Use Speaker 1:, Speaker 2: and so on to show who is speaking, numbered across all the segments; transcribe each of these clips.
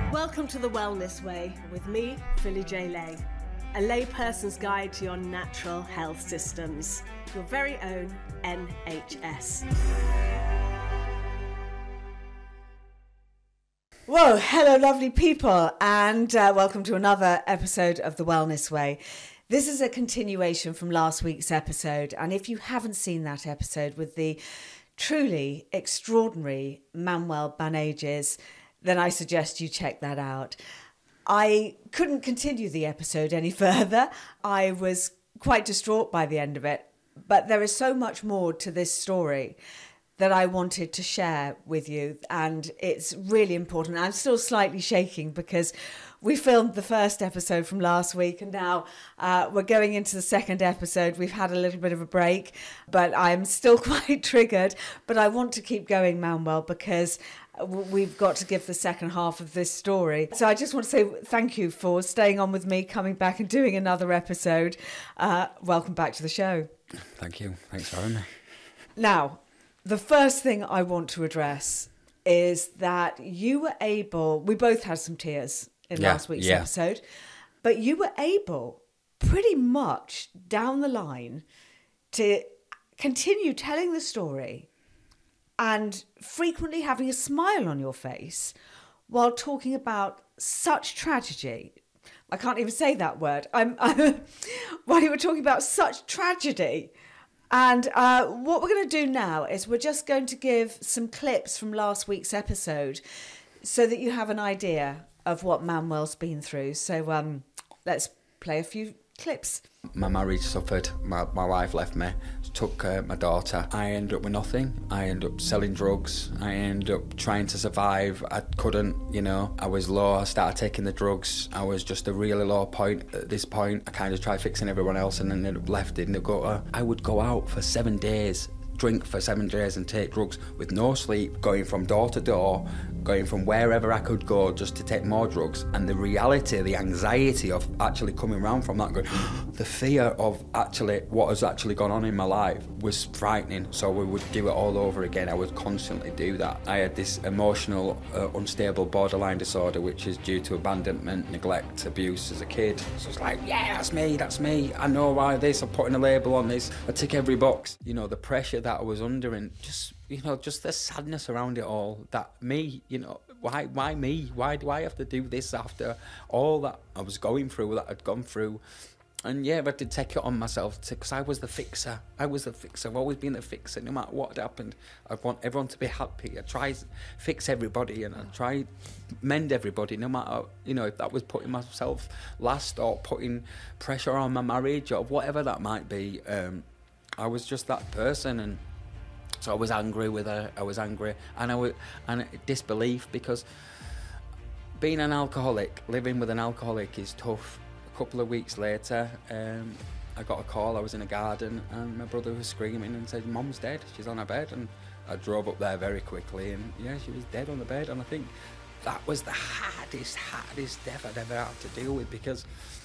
Speaker 1: Welcome to The Wellness Way with me, Philly J. Lay, a layperson's guide to your natural health systems, your very own NHS. Whoa, hello lovely people, and welcome to another episode of The Wellness Way. This is a continuation from last week's episode, and if you haven't seen that episode with the truly extraordinary Manuel Banaiges, then I suggest you check that out. I couldn't continue the episode any further. I was quite distraught by the end of it, but there is so much more to this story that I wanted to share with you, and it's really important. I'm still slightly shaking because we filmed the first episode from last week, and now we're going into the second episode. We've had a little bit of a break, but I'm still quite triggered. But I want to keep going, Manuel, because we've got to give the second half of this story. So I just want to say thank you for staying on with me, coming back and doing another episode. Welcome back to the show.
Speaker 2: Thank you. Thanks for having me.
Speaker 1: Now, the first thing I want to address is that you were able, we both had some tears in last week's episode, but you were able pretty much down the line to continue telling the story and frequently having a smile on your face while talking about such tragedy. I can't even say that word. While you were talking about such tragedy. And what we're going to do now is we're just going to give some clips from last week's episode so that you have an idea of what Manuel's been through. So let's play a few clips.
Speaker 2: My marriage suffered. My wife left me, took my daughter. I ended up with nothing. I ended up selling drugs. I ended up trying to survive. I couldn't, I was low. I started taking the drugs. I was just a really low point at this point. I kind of tried fixing everyone else and then ended up left in the gutter. I would go out for 7 days, drink for 7 days and take drugs with no sleep, going from door to door, going from wherever I could go just to take more drugs. And the reality, the anxiety of actually coming round from that, the fear of actually what has actually gone on in my life was frightening. So we would do it all over again. I would constantly do that. I had this emotional, unstable borderline disorder, which is due to abandonment, neglect, abuse as a kid. So it's like, yeah, that's me. I know why this, I'm putting a label on this. I tick every box. The pressure that I was under and just the sadness around it all, that me, why me? Why do I have to do this after all that I was going through, that I'd gone through? And I had to take it on myself because I was the fixer. I've always been the fixer. No matter what happened, I want everyone to be happy. I try to fix everybody and I try mend everybody, no matter, if that was putting myself last or putting pressure on my marriage or whatever that might be. I was just that person, and so I was angry with her. I was angry, and disbelief, because being an alcoholic, living with an alcoholic is tough. A couple of weeks later, I got a call. I was in a garden, and my brother was screaming and said, "Mum's dead. She's on her bed." And I drove up there very quickly, and she was dead on the bed. And I think that was the hardest death I'd ever had to deal with, because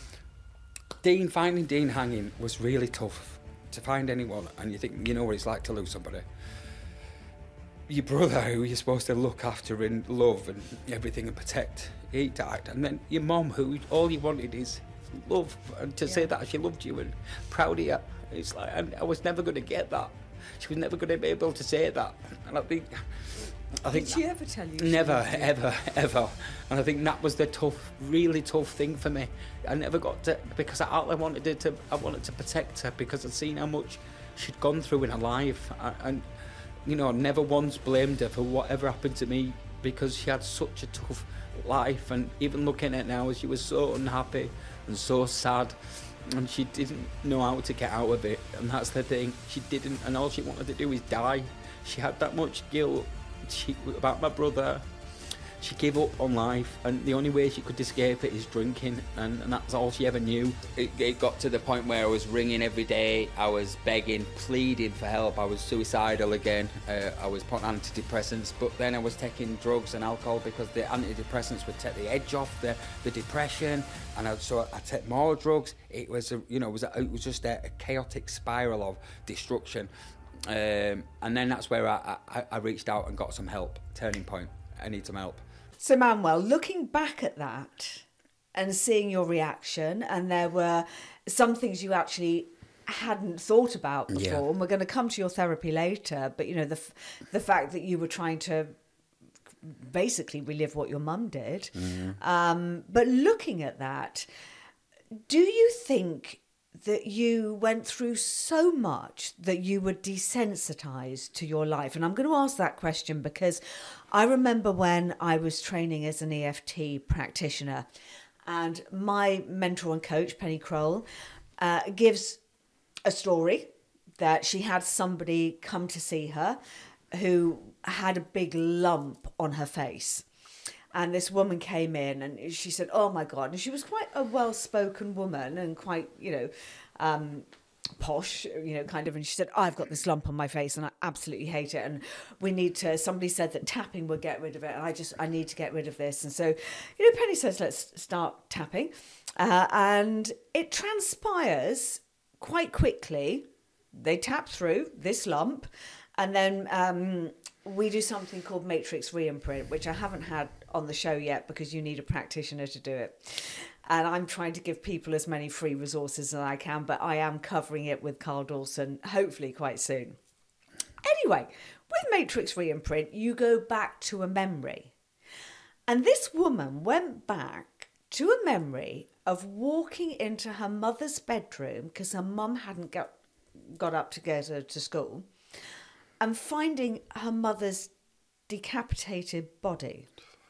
Speaker 2: finding Dean hanging was really tough. To find anyone, and you think, what it's like to lose somebody. Your brother, who you're supposed to look after and love and everything and protect, he died. And then your mum, who all you wanted is love, and to say that she loved you and proud of you. It's like, and I was never going to get that. She was never going to be able to say that. And I think
Speaker 1: did she ever tell you?
Speaker 2: Never, ever. And I think that was the really tough thing for me. I never got to, because I wanted to protect her, because I'd seen how much she'd gone through in her life. And I never once blamed her for whatever happened to me, because she had such a tough life. And even looking at it now, she was so unhappy and so sad. And she didn't know how to get out of it. And that's the thing. She didn't, and all she wanted to do is die. She had that much guilt about my brother. She gave up on life, and the only way she could escape it is drinking, and that's all she ever knew. It got to the point where I was ringing every day, I was begging, pleading for help. I was suicidal again. I was put on antidepressants, but then I was taking drugs and alcohol because the antidepressants would take the edge off the depression, and so I take more drugs. It was it was just a chaotic spiral of destruction. And then that's where I reached out and got some help, turning point. I need some help.
Speaker 1: So Manuel, looking back at that and seeing your reaction, and there were some things you actually hadn't thought about before,
Speaker 2: Yeah.
Speaker 1: and we're going to come to your therapy later, but you know, the fact that you were trying to basically relive what your mum did. But looking at that, do you think that you went through so much that you were desensitized to your life? And I'm going to ask that question because I remember when I was training as an EFT practitioner, and my mentor and coach, Penny Kroll, gives a story that she had somebody come to see her who had a big lump on her face. And this woman came in and she said, oh my God. And she was quite a well-spoken woman and quite, posh, kind of. And she said, I've got this lump on my face and I absolutely hate it. And we need to, somebody said that tapping would get rid of it. And I need to get rid of this. And so, Penny says, let's start tapping. And it transpires quite quickly. They tap through this lump. And then we do something called matrix reimprint, which I haven't had on the show yet because you need a practitioner to do it. And I'm trying to give people as many free resources as I can, but I am covering it with Carl Dawson, hopefully quite soon. Anyway, with matrix reimprint, you go back to a memory. And this woman went back to a memory of walking into her mother's bedroom because her mum hadn't got up to get her to school, and finding her mother's decapitated body.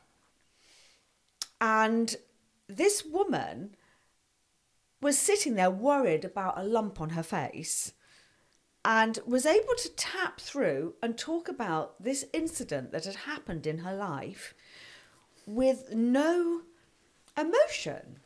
Speaker 1: And this woman was sitting there worried about a lump on her face and was able to tap through and talk about this incident that had happened in her life with no emotion.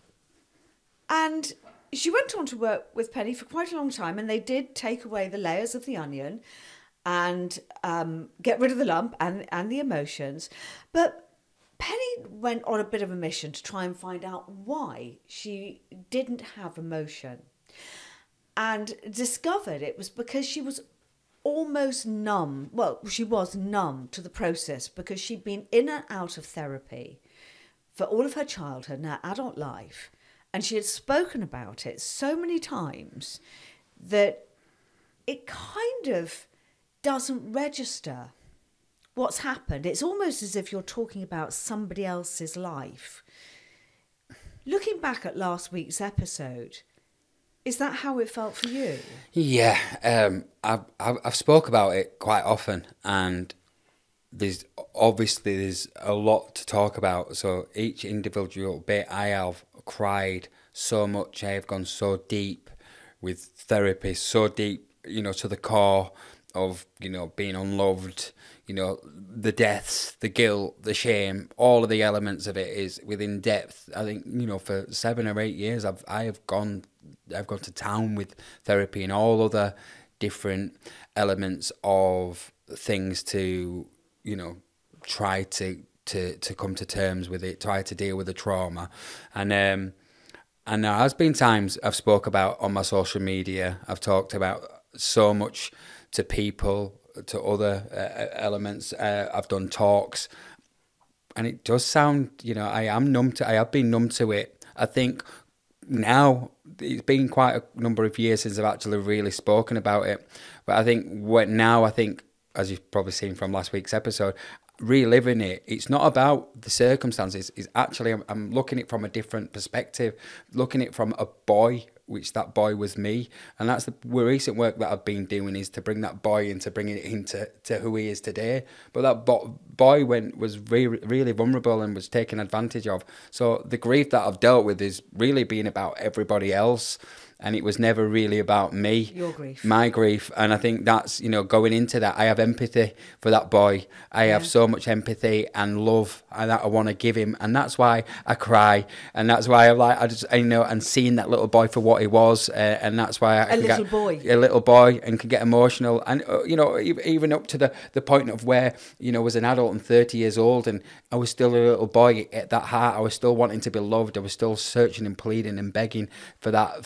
Speaker 1: And she went on to work with Penny for quite a long time, and they did take away the layers of the onion and get rid of the lump and the emotions. But Penny went on a bit of a mission to try and find out why she didn't have emotion, and discovered it was because she was almost numb. Well, she was numb to the process because she'd been in and out of therapy for all of her childhood and her adult life. And she had spoken about it so many times that it kind of doesn't register what's happened. It's almost as if you're talking about somebody else's life. Looking back at last week's episode, is that how it felt for you?
Speaker 2: Yeah, I've spoke about it quite often, and there's a lot to talk about. So each individual bit, I have cried so much. I have gone so deep with therapy, so deep, to the core of, being unloved, the deaths, the guilt, the shame, all of the elements of it is within depth. I think, for 7 or 8 years, I've gone to town with therapy and all other different elements of things to, try to come to terms with it, try to deal with the trauma. And there has been times I've spoke about on my social media, I've talked about so much to people, to other elements. I've done talks, and it does sound, I have been numb to it. I think now it's been quite a number of years since I've actually really spoken about it. But I think as you've probably seen from last week's episode, reliving it, it's not about the circumstances. It's actually, I'm looking at it from a different perspective, looking at it from a boy, which that boy was me. And that's the recent work that I've been doing, is to bring that boy into bringing it into who he is today. But that boy was really vulnerable and was taken advantage of. So the grief that I've dealt with is really being about everybody else. And it was never really about me.
Speaker 1: Your grief.
Speaker 2: My grief. And I think that's, going into that, I have empathy for that boy. I have so much empathy and love that I want to give him. And that's why I cry. And that's why and seeing that little boy for what he was. And that's why
Speaker 1: a little
Speaker 2: boy and can get emotional. And, even up to the point of where, was an adult and 30 years old, and I was still a little boy at that heart. I was still wanting to be loved. I was still searching and pleading and begging for that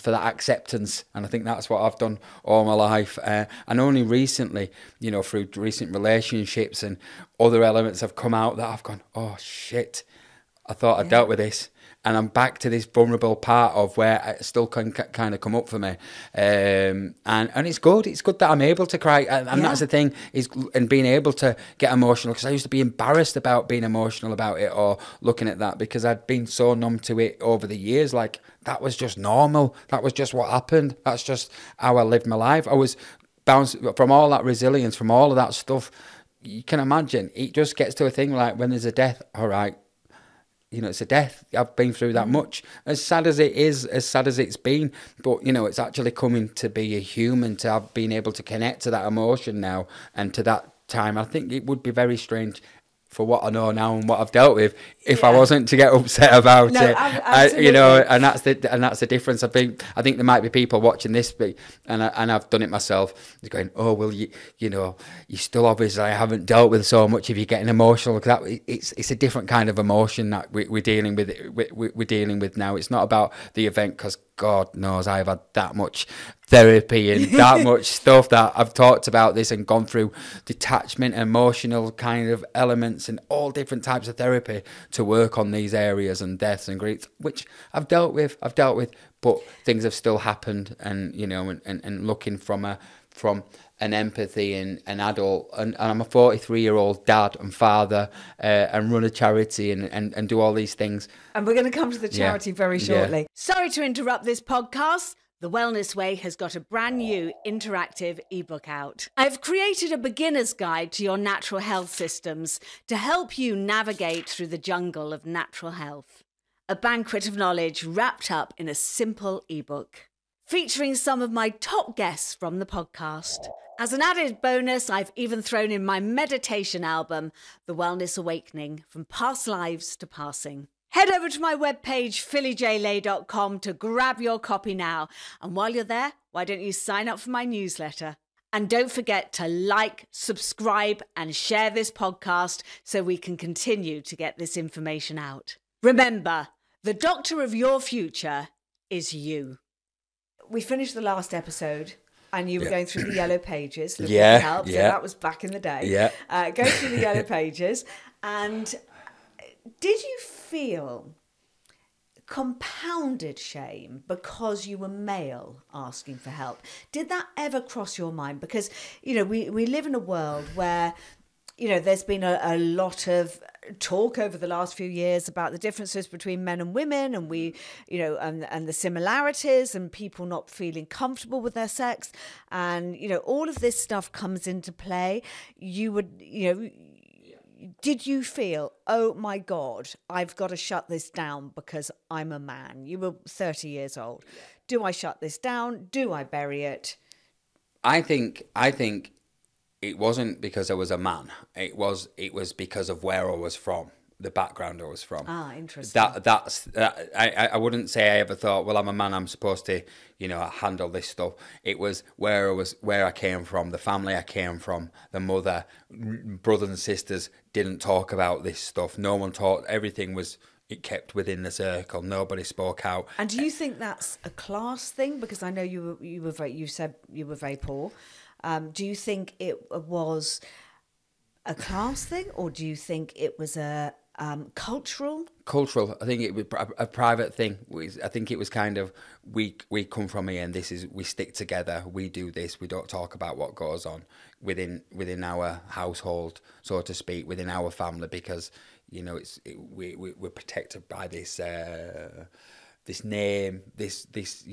Speaker 2: for that acceptance. And I think that's what I've done all my life. And only recently, through recent relationships and other elements have come out that I've gone, oh shit, I thought I dealt with this. And I'm back to this vulnerable part of where it still can kind of come up for me. And it's good. It's good that I'm able to cry. And that's the thing, and being able to get emotional, because I used to be embarrassed about being emotional about it or looking at that, because I'd been so numb to it over the years. Like, that was just normal. That was just what happened. That's just how I lived my life. I was bounced from all that resilience, from all of that stuff. You can imagine, it just gets to a thing like when there's a death, all right, it's a death. I've been through that much. As sad as it is, as sad as it's been, but, it's actually coming to be a human, to have been able to connect to that emotion now and to that time. I think it would be very strange, for what I know now and what I've dealt with, if I wasn't to get upset about it. And that's the difference. I think there might be people watching this, and I've done it myself, going, oh well, you still obviously haven't dealt with so much if you're getting emotional. It's a different kind of emotion that we're dealing with. We're dealing with now. It's not about the event, because God knows I've had that much therapy and that much stuff that I've talked about this and gone through detachment, emotional kind of elements, and all different types of therapy to work on these areas and deaths and grief, which I've dealt with, but things have still happened. And and looking from an empathy and an adult, and I'm a 43-year-old dad and father, and run a charity and do all these things.
Speaker 1: And we're going to come to the charity very shortly.
Speaker 3: Yeah. Sorry to interrupt this podcast. The Wellness Way has got a brand new interactive ebook out. I've created a beginner's guide to your natural health systems to help you navigate through the jungle of natural health. A banquet of knowledge wrapped up in a simple ebook, featuring some of my top guests from the podcast. As an added bonus, I've even thrown in my meditation album, The Wellness Awakening, From Past Lives to Passing. Head over to my webpage, phillyjlay.com, to grab your copy now. And while you're there, why don't you sign up for my newsletter? And don't forget to like, subscribe, and share this podcast so we can continue to get this information out. Remember, the doctor of your future is you.
Speaker 1: We finished the last episode, and you were going through the yellow pages. Help. So that was back in the day.
Speaker 2: Yeah.
Speaker 1: Go through the yellow pages. And did you feel compounded shame because you were male asking for help? Did that ever cross your mind? Because, we live in a world where, there's been a lot of talk over the last few years about the differences between men and women, and and the similarities, and people not feeling comfortable with their sex, and all of this stuff comes into play. Did you feel, oh my God, I've got to shut this down because I'm a man? You were 30 years old. Do I shut this down? Do I bury it?
Speaker 2: I think it wasn't because I was a man. It was because of where I was from, the background I was from.
Speaker 1: Ah, interesting.
Speaker 2: I wouldn't say I ever thought, well, I'm a man, I'm supposed to, handle this stuff. It was where I came from, the family I came from, the mother, brothers and sisters didn't talk about this stuff. No one talked. Everything was it kept within the circle. Nobody spoke out.
Speaker 1: And do you think that's a class thing? Because I know you said you were very poor. Do you think it was a class thing, or do you think it was a cultural?
Speaker 2: Cultural. I think it was a private thing. I think it was kind of we come from here, and we stick together. We do this. We don't talk about what goes on within our household, so to speak, within our family, because we're protected by this this name, this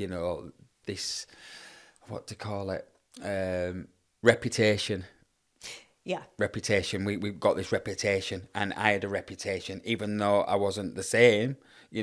Speaker 2: what to call it, reputation.
Speaker 1: Yeah.
Speaker 2: Reputation. We've got this reputation, and I had a reputation, even though I wasn't the same. We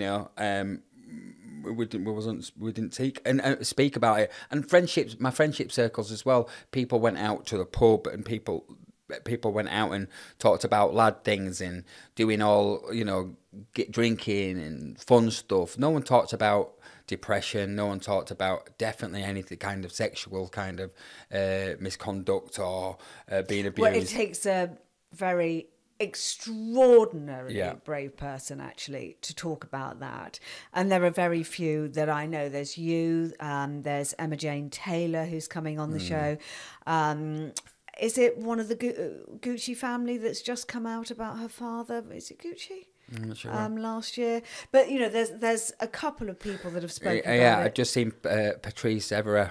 Speaker 2: didn't speak about it. And friendships, my friendship circles as well. People went out to the pub, and people went out and talked about lad things and doing all drinking and fun stuff. No one talked about depression. No one talked about definitely anything kind of sexual misconduct or being abused.
Speaker 1: Well, it takes a very extraordinarily brave person, actually, to talk about that. And there are very few that I know. There's you, there's Emma Jane Taylor, who's coming on the show. Is it one of the Gucci family that's just come out about her father? Is it Gucci?
Speaker 2: I'm not sure.
Speaker 1: Last year, but you know, there's a couple of people that have spoken. About it.
Speaker 2: I've just seen Patrice Evra.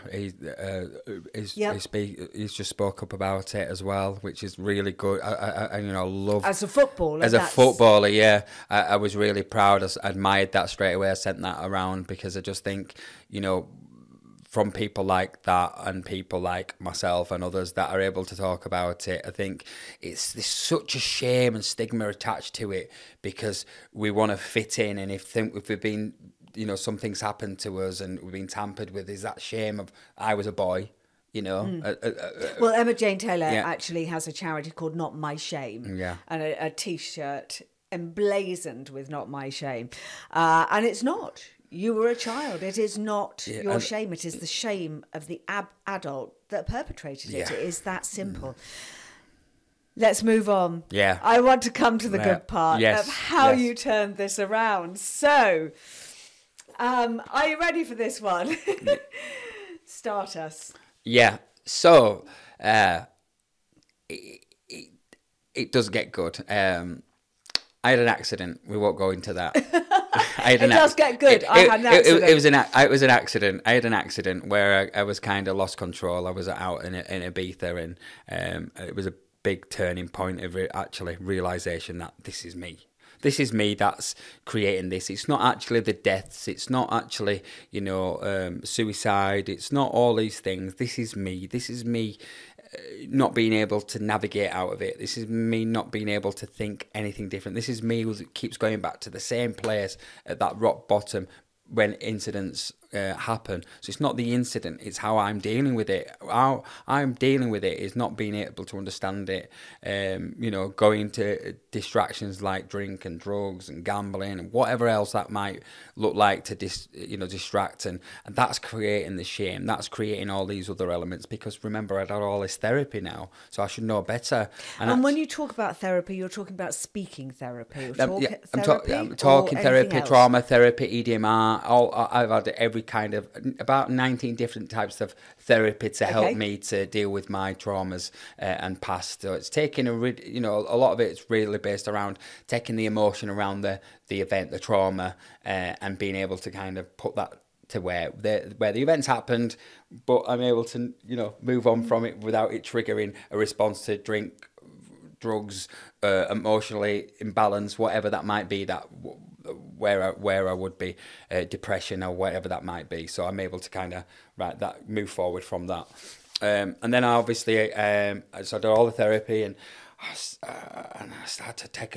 Speaker 2: He's just spoke up about it as well, which is really good. I love
Speaker 1: as a footballer.
Speaker 2: Footballer, yeah, I was really proud. I admired that straight away. I sent that around because I just think, you know, from people like that and people like myself and others that are able to talk about it, I think there's such a shame and stigma attached to it because we want to fit in, and if we've been, you know, something's happened to us and we've been tampered with, is that shame of I was a boy, you know.
Speaker 1: Well, Emma Jane Taylor actually has a charity called Not My Shame, and a T-shirt emblazoned with Not My Shame, and it's not. You were a child. It is not your shame. It is the shame of the adult that perpetrated it. It is that simple. Let's move on.
Speaker 2: Yeah.
Speaker 1: I want to come to the good part of how you turned this around. So, are you ready for this one? Start us.
Speaker 2: Yeah. So, it does get good. I had an accident. We won't go into that. It does get good. I had an accident. It was an accident. I had an accident where I was kind of lost control. I was out in Ibiza, and it was a big turning point of actually realisation that this is me. This is me that's creating this. It's not actually the deaths. It's not actually, you know, suicide. It's not all these things. This is me. This is me not being able to navigate out of it. This is me not being able to think anything different. This is me who keeps going back to the same place at that rock bottom when incidents happen. So it's not the incident, it's how I'm dealing with it. How I'm dealing with it is not being able to understand it. You know, going to distractions like drink and drugs and gambling and whatever else that might look like to distract, and that's creating the shame. That's creating all these other elements, because remember, I've had all this therapy now, so I should know better.
Speaker 1: And when you talk about therapy, you're talking about speaking therapy.
Speaker 2: I'm talking therapy, trauma therapy, EDMR. I've had every kind of, about 19 different types of therapy to help me to deal with my traumas and past. So it's taking a lot of it's really based around taking the emotion around the event, the trauma, and being able to kind of put that to where the events happened, but I'm able to, you know, move on from it without it triggering a response to drink, drugs, emotionally imbalanced, whatever that might be, that where I would be, depression or whatever that might be. So I'm able to kind of move forward from that. And then obviously, so I did all the therapy, and I started to take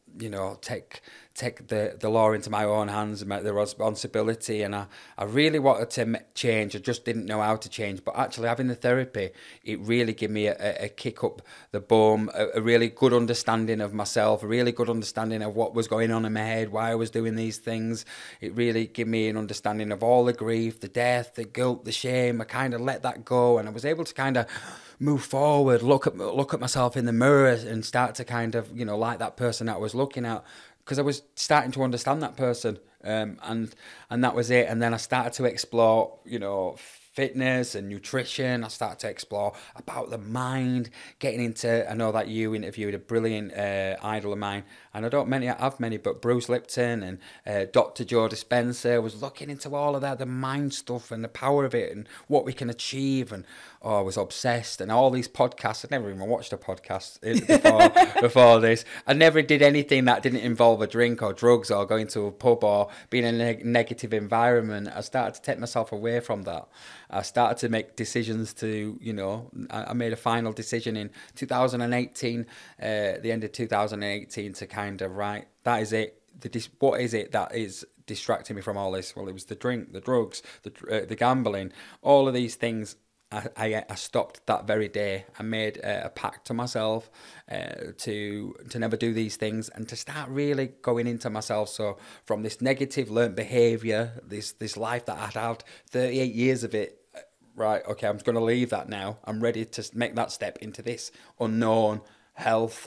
Speaker 2: the law into my own hands and the responsibility, and I really wanted to change. I just didn't know how to change, but actually having the therapy, it really gave me a kick up the bum, a really good understanding of myself, a really good understanding of what was going on in my head, why I was doing these things. It really gave me an understanding of all the grief, the death, the guilt, the shame. I kind of let that go, and I was able to kind of move forward, look at myself in the mirror and start to kind of, you know, like that person that I was looking at, because I was starting to understand that person, and that was it. And then I started to explore, you know, fitness and nutrition. I started to explore about the mind, getting into, I know that you interviewed a brilliant idol of mine, and I don't have many, but Bruce Lipton and Dr. Joe Dispenza. Was looking into all of that, the mind stuff and the power of it and what we can achieve, and I was obsessed. And all these podcasts, I never even watched a podcast before this. I never did anything that didn't involve a drink or drugs or going to a pub or being in a negative environment. I started to take myself away from that. I started to make decisions to, you know, I made a final decision in 2018, the end of 2018, to kind of, right, that is it. What is it that is distracting me from all this? Well, it was the drink, the drugs, the gambling, all of these things. I stopped that very day. I made a pact to myself to never do these things and to start really going into myself. So from this negative learnt behaviour, this life that I'd had, 38 years of it, right, okay, I'm going to leave that now. I'm ready to make that step into this unknown health,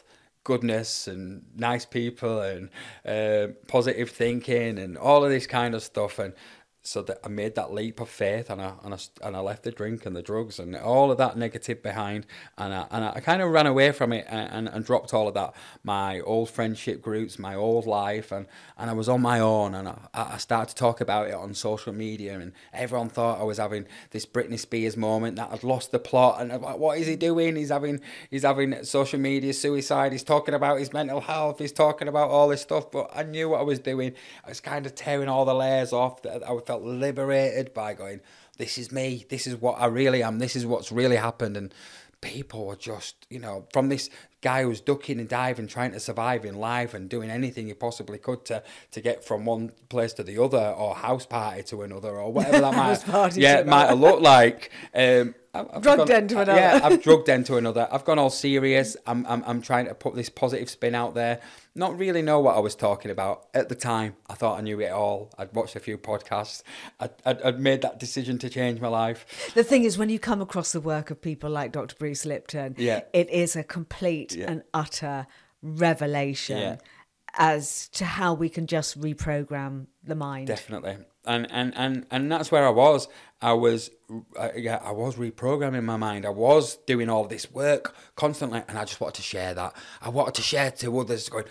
Speaker 2: goodness and nice people and positive thinking and all of this kind of stuff. And so that I made that leap of faith, and I left the drink and the drugs and all of that negative behind, and I kind of ran away from it and dropped all of that, my old friendship groups, my old life, and I was on my own, and I started to talk about it on social media, and everyone thought I was having this Britney Spears moment, that I'd lost the plot, and I'm like, what is he doing? He's having social media suicide. He's talking about his mental health. He's talking about all this stuff, but I knew what I was doing. I was kind of tearing all the layers off. That I felt liberated by going, this is me, this is what I really am, this is what's really happened. And people were just, from this guy who was ducking and diving, trying to survive in life and doing anything he possibly could to get from one place to the other, or house party to another, or whatever that might have looked like. I've drugged into another. Yeah, I've drugged into another. I've gone all serious. I'm trying to put this positive spin out there. Not really know what I was talking about at the time. I thought I knew it all. I'd watched a few podcasts. I'd made that decision to change my life.
Speaker 1: The thing is, when you come across the work of people like Dr. Bruce Lipton, it is a complete and utter revelation as to how we can just reprogram the mind.
Speaker 2: Definitely. And that's where I was. I was reprogramming my mind. I was doing all this work constantly, and I just wanted to share that. I wanted to share to others, going,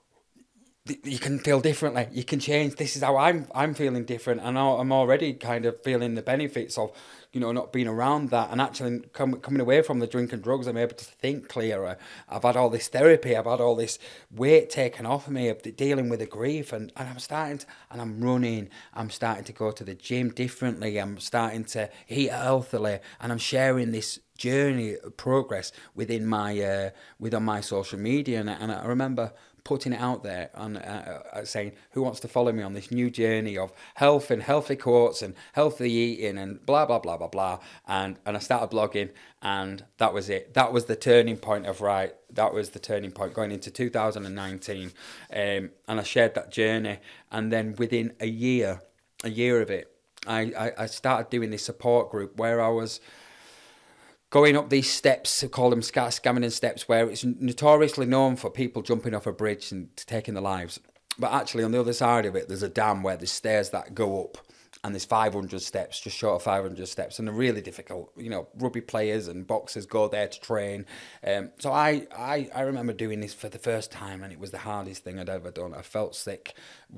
Speaker 2: you can feel differently. You can change. This is how I'm feeling different, and I'm already kind of feeling the benefits of, not being around that, and actually coming away from the drink and drugs. I'm able to think clearer. I've had all this therapy. I've had all this weight taken off of me of dealing with the grief, and I'm running. I'm starting to go to the gym differently. I'm starting to eat healthily, and I'm sharing this journey of progress within my social media. And I remember putting it out there and saying, who wants to follow me on this new journey of health and healthy quotes and healthy eating and blah, blah, blah, blah, blah. And I started blogging, and that was it. That was the turning point going into 2019. And I shared that journey. And then within a year of it, I started doing this support group where I was going up these steps, call them Scavenging steps, where it's notoriously known for people jumping off a bridge and taking their lives. But actually, on the other side of it, there's a dam where there's stairs that go up, and there's 500 steps, just short of 500 steps, and they're really difficult. Rugby players and boxers go there to train. So I remember doing this for the first time, and it was the hardest thing I'd ever done. I felt sick,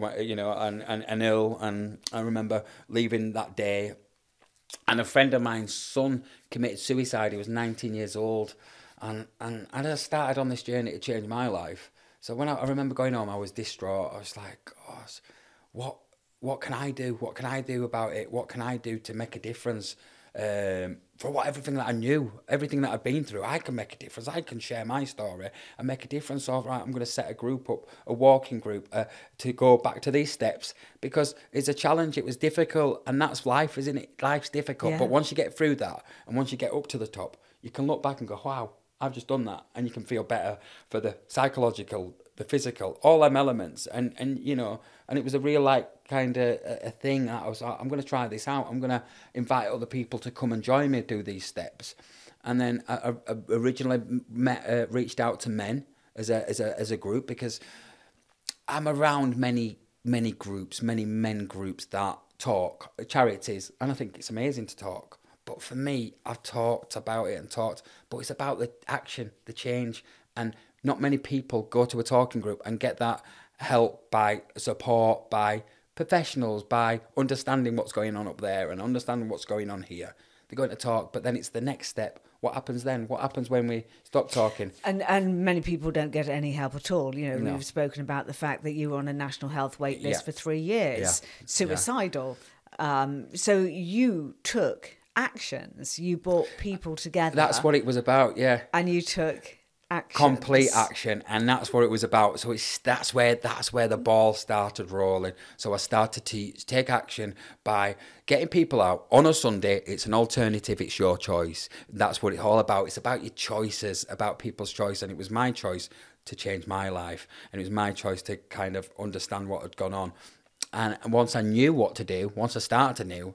Speaker 2: and ill, and I remember leaving that day. And a friend of mine's son committed suicide. He was 19 years old. And I just started on this journey to change my life. So when I remember going home, I was distraught. I was like, gosh, what can I do? What can I do about it? What can I do to make a difference? For everything that I knew, everything that I've been through, I can make a difference. I can share my story and make a difference. So, right, I'm going to set a group up, a walking group, to go back to these steps, because it's a challenge. It was difficult, and that's life, isn't it? Life's difficult. Yeah. But once you get through that, and once you get up to the top, you can look back and go, wow, I've just done that. And you can feel better for the psychological, the physical, all them elements. And it was a real kind of a thing. I was like, I'm going to try this out. I'm going to invite other people to come and join me do these steps. And then I originally reached out to men as a group, because I'm around many groups, many men groups that talk, charities, and I think it's amazing to talk. But for me, I've talked about it and talked, but it's about the action, the change, and not many people go to a talking group and get that help by support, by professionals, by understanding what's going on up there and understanding what's going on here. They're going to talk, but then it's the next step. What happens then? What happens when we stop talking? And
Speaker 1: many people don't get any help at all. No. We've spoken about the fact that you were on a national health wait list for 3 years, suicidal. So you took actions. You brought people together.
Speaker 2: That's what it was about, yeah.
Speaker 1: And you took actions.
Speaker 2: Complete action, and that's what it was about. So that's where the ball started rolling. So I started to take action by getting people out on a Sunday. It's an alternative, it's your choice. That's what it's all about. It's about your choices, about people's choice. And it was my choice to change my life, and it was my choice to kind of understand what had gone on. And once I knew what to do, once I started to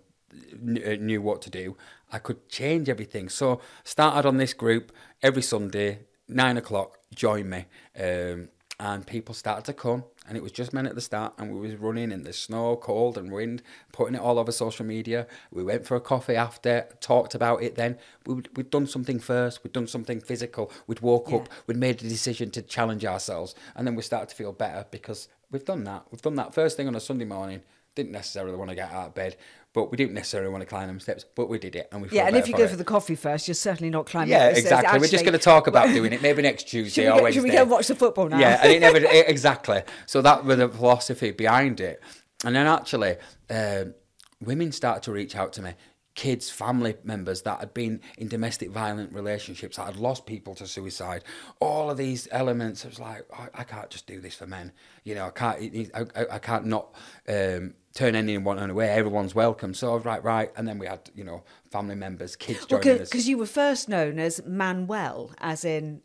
Speaker 2: knew what to do, I could change everything. So started on this group every Sunday, 9 o'clock, join me. And people started to come, and it was just men at the start, and we was running in the snow, cold and wind, putting it all over social media. We went for a coffee after, talked about it then. We'd done something first, we'd done something physical, we'd woke up, we'd made a decision to challenge ourselves, and then we started to feel better because we've done that. We've done that first thing on a Sunday morning. Didn't necessarily want to get out of bed, but we didn't necessarily want to climb them steps, but we did it, and we felt
Speaker 1: and
Speaker 2: better
Speaker 1: if you go for the coffee first, you're certainly not climbing.
Speaker 2: Yeah,
Speaker 1: it.
Speaker 2: exactly.
Speaker 1: Actually,
Speaker 2: we're just going to talk about doing it maybe next Tuesday or Wednesday.
Speaker 1: Should we go and watch the football now?
Speaker 2: Yeah, and it never exactly. So that was the philosophy behind it, and then actually, women started to reach out to me. Kids, family members that had been in domestic violent relationships, that had lost people to suicide, all of these elements. It was like, I can't just do this for men. You know, I can't not turn anyone away. Everyone's welcome. So I was right. And then we had, family members, kids joining us.
Speaker 1: Because you were first known as Manuel, as in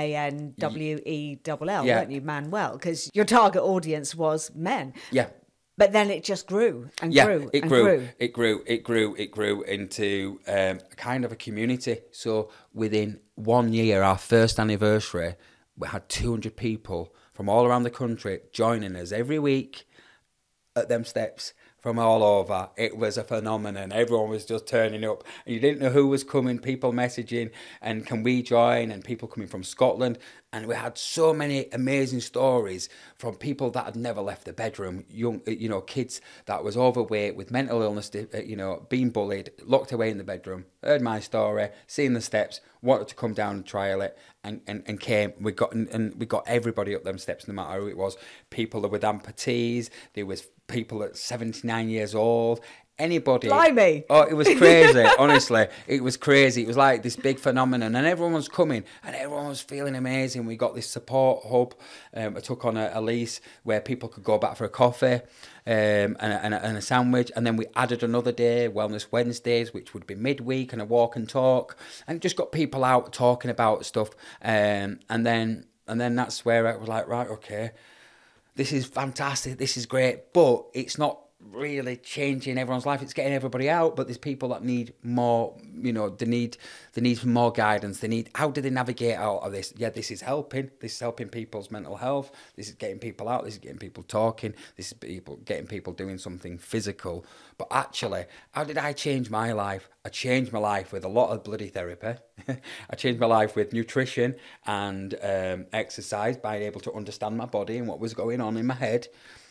Speaker 1: Manwell, weren't you? Manuel, because your target audience was men.
Speaker 2: Yeah.
Speaker 1: But then it just grew and grew.
Speaker 2: It grew into kind of a community. So within 1 year, our first anniversary, we had 200 people from all around the country joining us every week at them steps from all over. It was a phenomenon. Everyone was just turning up, and you didn't know who was coming. People messaging, and can we join? And people coming from Scotland. And we had so many amazing stories from people that had never left the bedroom. Young, kids that was overweight with mental illness, being bullied, locked away in the bedroom. Heard my story, seen the steps, wanted to come down and trial it, and came. We got everybody up them steps, no matter who it was. People with amputees. There was people at 79 years old. Anybody.
Speaker 1: Blimey.
Speaker 2: Oh, it was crazy. Honestly, it was crazy. It was like this big phenomenon, and everyone was coming, and everyone was feeling amazing. We got this support hub. I took on a lease where people could go back for a coffee and a sandwich, and then we added another day, Wellness Wednesdays, which would be midweek, and a walk and talk, and just got people out talking about stuff. And then that's where I was like, right, okay, this is fantastic, this is great, but it's not really changing everyone's life. It's getting everybody out, but there's people that need more, they need more guidance. They need, how do they navigate out of this? Yeah, this is helping people's mental health. This is getting people out. This is getting people talking. This is getting people doing something physical. But actually, how did I change my life? I changed my life with a lot of bloody therapy. I changed my life with nutrition and exercise, being able to understand my body and what was going on in my head.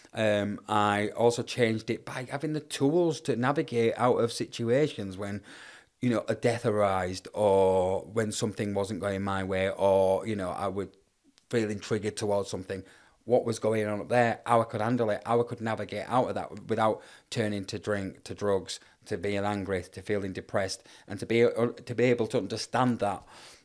Speaker 2: I also changed it by having the tools to navigate out of situations when, a death arised, or when something wasn't going my way, or, I was feeling triggered towards something. What was going on up there, how I could handle it, how I could navigate out of that without turning to drink, to drugs, to being angry, to feeling depressed, and to be able to understand that.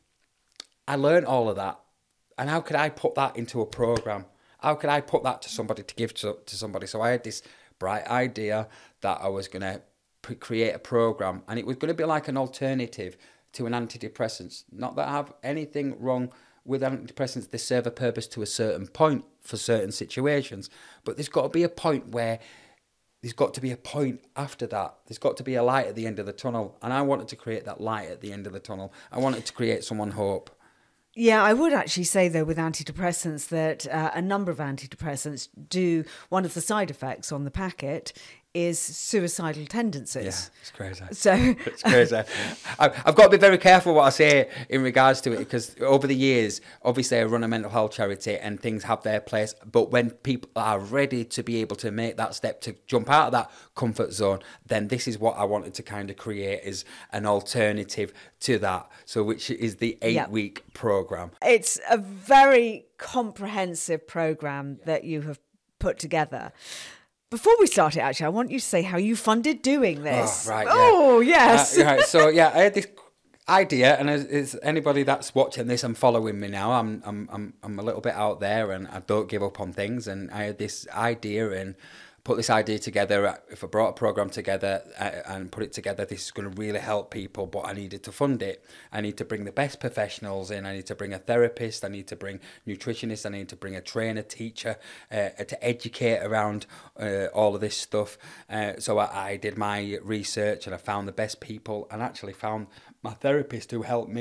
Speaker 2: I learned all of that. And how could I put that into a program? How could I put that to somebody, to give to somebody? So I had this bright idea that I was going to create a program, and it was going to be like an alternative to an antidepressants. Not that I have anything wrong with antidepressants. They serve a purpose to a certain point for certain situations, but there's got to be a point where there's got to be a point after that. There's got to be a light at the end of the tunnel, and I wanted to create that light at the end of the tunnel. I wanted to create someone hope.
Speaker 1: Yeah, I would actually say, though, with antidepressants that a number of antidepressants do, one of the side effects on the packet is suicidal tendencies.
Speaker 2: Yeah, it's crazy.
Speaker 1: So
Speaker 2: it's crazy. I've got to be very careful what I say in regards to it, because over the years, obviously I run a mental health charity and things have their place. But when people are ready to be able to make that step, to jump out of that comfort zone, then this is what I wanted to kind of create as an alternative to that. So which is the 8-week program.
Speaker 1: It's a very comprehensive program that you have put together. Before we start it, actually, I want you to say how you funded doing this.
Speaker 2: Oh, right.
Speaker 1: Oh, yes.
Speaker 2: Right. So, I had this idea, and as anybody that's watching this and following me now, I'm a little bit out there, and I don't give up on things. And I had this idea and put this idea together. If I brought a program together and put it together, this is going to really help people, but I needed to fund it. I need to bring the best professionals in. I need to bring a therapist. I need to bring nutritionists. I need to bring a trainer, teacher, to educate around all of this stuff. So I did my research, and I found the best people, and actually found my therapist who helped me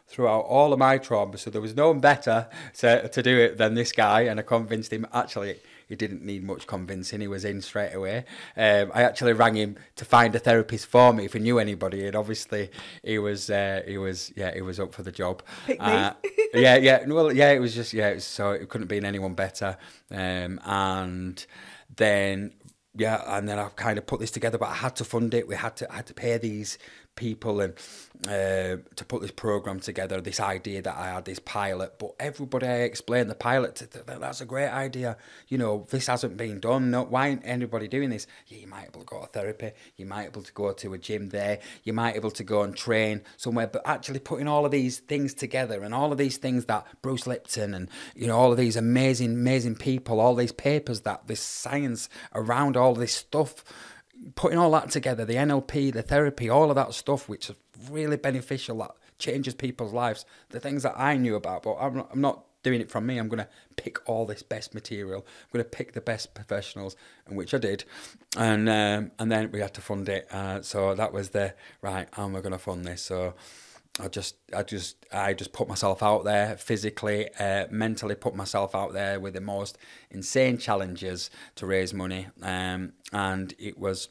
Speaker 2: throughout all of my trauma. So there was no one better to do it than this guy, and I convinced him. Actually, he didn't need much convincing. He was in straight away. I actually rang him to find a therapist for me if he knew anybody, and obviously he was up for the job.
Speaker 1: Pick me.
Speaker 2: It was just so it couldn't have been anyone better. And then I kind of put this together, but I had to fund it. I had to pay these people and to put this program together, this idea that I had, this pilot. But everybody I explained the pilot to, that's a great idea. You know, this hasn't been done. No, why ain't anybody doing this? Yeah, you might be able to go to therapy. You might be able to go to a gym there. You might be able to go and train somewhere. But actually putting all of these things together and all of these things that Bruce Lipton and, you know, all of these amazing people, all these papers, that this science around all this stuff, putting all that together, the NLP, the therapy, all of that stuff, which is really beneficial, that changes people's lives, the things that I knew about, but I'm not doing it from me. I'm going to pick all this best material. I'm going to pick the best professionals, and which I did. And then we had to fund it. So that was how am I going to fund this? So I just put myself out there physically, mentally put myself out there with the most insane challenges to raise money. And it was,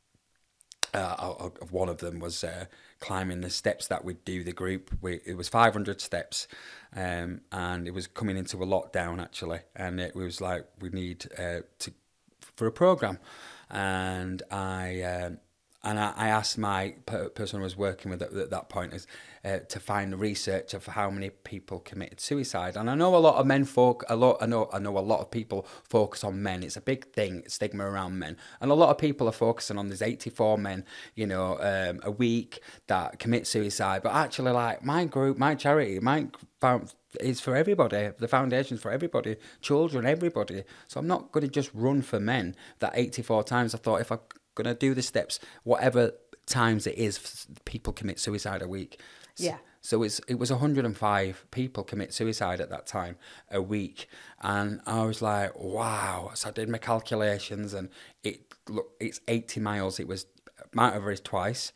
Speaker 2: one of them was climbing the steps that we'd do the group. It was 500 steps, and it was coming into a lockdown actually. And it was like, we need for a program. And I asked my person I was working with at that point to find the research of how many people committed suicide. And I know a lot of men I know a lot of people focus on men. It's a big thing, stigma around men. And a lot of people are focusing on there's 84 men, a week that commit suicide. But actually, like, my group, my charity, is for everybody. The foundation's for everybody, children, everybody. So I'm not going to just run for men that 84 times. I thought, if I'm going to do the steps, whatever times it is, people commit suicide a week.
Speaker 1: Yeah.
Speaker 2: So it was 105 people commit suicide at that time a week. And I was like, wow. So I did my calculations, and it's 80 miles. It was Mount Everest twice.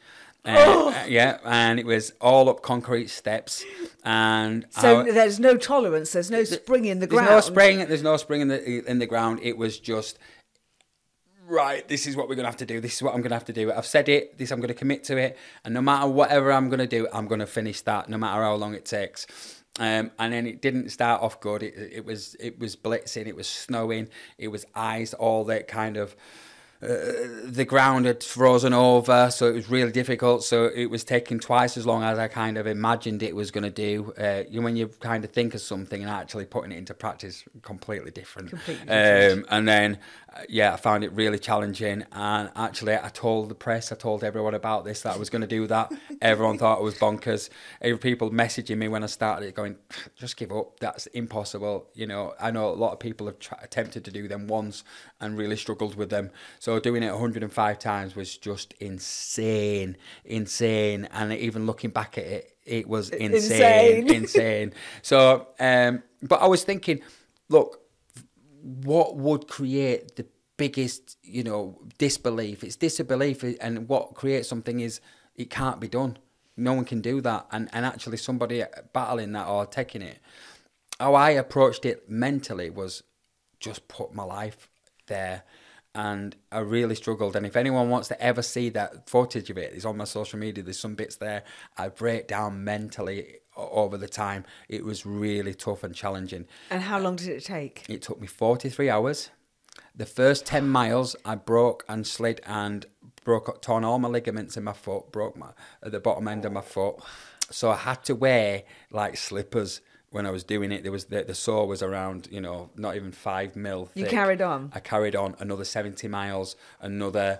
Speaker 2: And it was all up concrete steps, and
Speaker 1: so there's no tolerance. There's no spring in the ground.
Speaker 2: There's no spring in the ground. It was just, right, this is what we're gonna have to do. This is what I'm gonna have to do. I've said it. I'm gonna commit to it, and no matter whatever I'm gonna do, I'm gonna finish that, no matter how long it takes. And then it didn't start off good. It was blitzing. It was snowing. It was ice. All that kind of. The ground had frozen over, so it was really difficult. So it was taking twice as long as I kind of imagined it was going to do. When you kind of think of something and actually putting it into practice, completely different. And then, I found it really challenging. And actually, I told the press, I told everyone about this, that I was going to do that. Everyone thought it was bonkers. People messaging me when I started it, going, just give up. That's impossible. I know a lot of people have attempted to do them once and really struggled with them. So doing it 105 times was just insane. And even looking back at it, it was insane. So, but I was thinking, look, what would create the biggest, disbelief? It's disbelief, and what creates something is it can't be done. No one can do that. And actually somebody battling that or taking it, how I approached it mentally was just put my life there. And I really struggled. And if anyone wants to ever see that footage of it, it's on my social media. There's some bits there. I break down mentally over the time. It was really tough and challenging.
Speaker 1: And how long did it take?
Speaker 2: It took me 43 hours. The first 10 miles, I broke and slid and torn all my ligaments in my foot, at the bottom end of my foot. So I had to wear like slippers. When I was doing it, there was the sole was around, not even 5 mil thick.
Speaker 1: You carried on?
Speaker 2: I carried on another 70 miles, another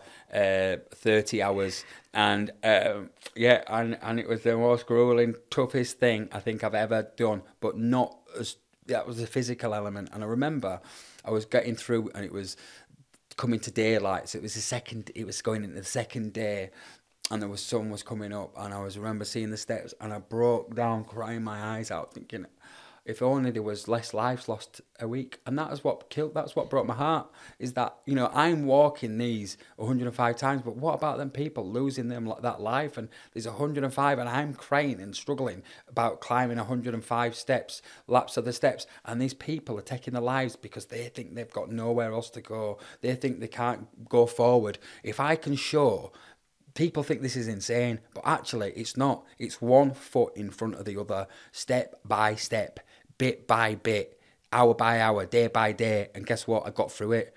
Speaker 2: 30 hours. And and it was the most grueling, toughest thing I think I've ever done. But that was the physical element. And I remember I was getting through, and it was coming to daylight. So it was going into the second day. And the sun was coming up, and I remember seeing the steps, and I broke down, crying my eyes out, thinking, if only there was less lives lost a week. And that's what broke my heart, is that, you know, I'm walking these 105 times, but what about them people losing that life? And there's 105 and I'm crying and struggling about climbing 105 steps, laps of the steps. And these people are taking their lives because they think they've got nowhere else to go. They think they can't go forward. If I can show... People think this is insane, but actually it's not. It's one foot in front of the other, step by step, bit by bit, hour by hour, day by day. And guess what? I got through it.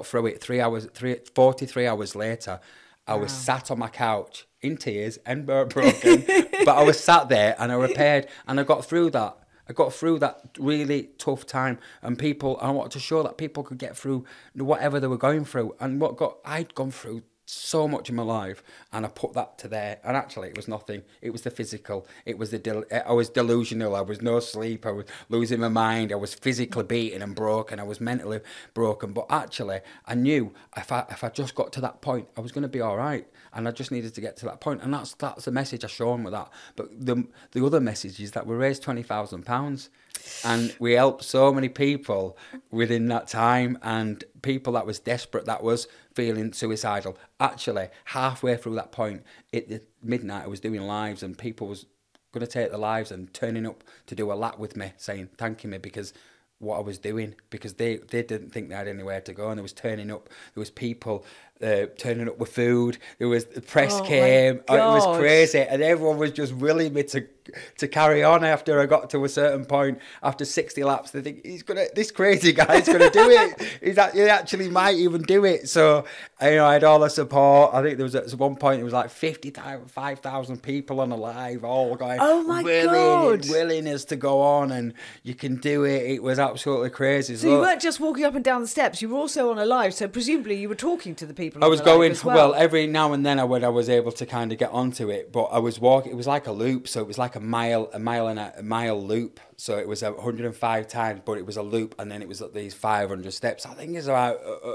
Speaker 2: 43 hours later, I was sat on my couch in tears and broken, but I was sat there and I repaired and I got through that. I got through that really tough time, and I wanted to show that people could get through whatever they were going through. And I'd gone through so much in my life, and I put that to there, and actually it was nothing. It was the physical. It was I was delusional. I was no sleep. I was losing my mind. I was physically beaten and broken. I was mentally broken. But actually, I knew if I just got to that point, I was going to be all right, and I just needed to get to that point. And that's the message I shown with that. But the other message is that we raised £20,000, and we helped so many people within that time, and people that was desperate, that was feeling suicidal. Actually, halfway through that point, at midnight, I was doing lives, and people was going to take their lives and turning up to do a lap with me, saying, thanking me because what I was doing, because they didn't think they had anywhere to go, and there was turning up. There was people turning up with food. There was the press came. It was crazy, and everyone was just willing me to carry on after I got to a certain point. After 60 laps, they think this crazy guy's gonna do it. He actually might even do it. So I had all the support. I think there was at one point it was like 5,000 people on a live, all going,
Speaker 1: oh my God,
Speaker 2: willingness to go on, and you can do it. It was absolutely crazy.
Speaker 1: So you weren't just walking up and down the steps, you were also on a live, so presumably you were talking to the people.
Speaker 2: I was going, well, every now and then I was able to kind of get onto it, but I was walking, it was like a loop, so it was like a mile loop, so it was 105 times, but it was a loop, and then it was at these 500 steps. I think it's about